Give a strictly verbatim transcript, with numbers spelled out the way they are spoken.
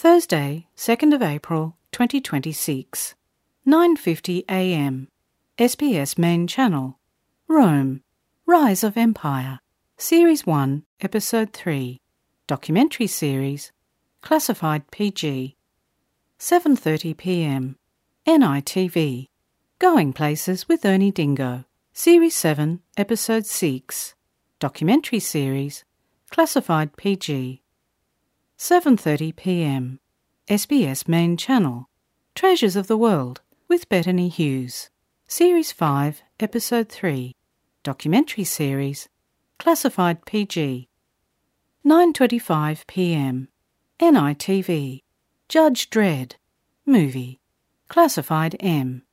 Thursday, second of April, twenty twenty-six. nine fifty a m. S B S Main Channel. Rome. Rise of Empire. Series one, Episode three. Documentary series. Classified P G. seven thirty p m. N I T V. Going Places with Ernie Dingo. Series seven, Episode six. Documentary series. Classified P G. seven thirty p m. S B S Main Channel. Treasures of the World with Bettany Hughes. Series five, Episode three. Documentary series. Classified P G. nine twenty-five p m. N I T V. Judge Dredd. Movie. Classified M.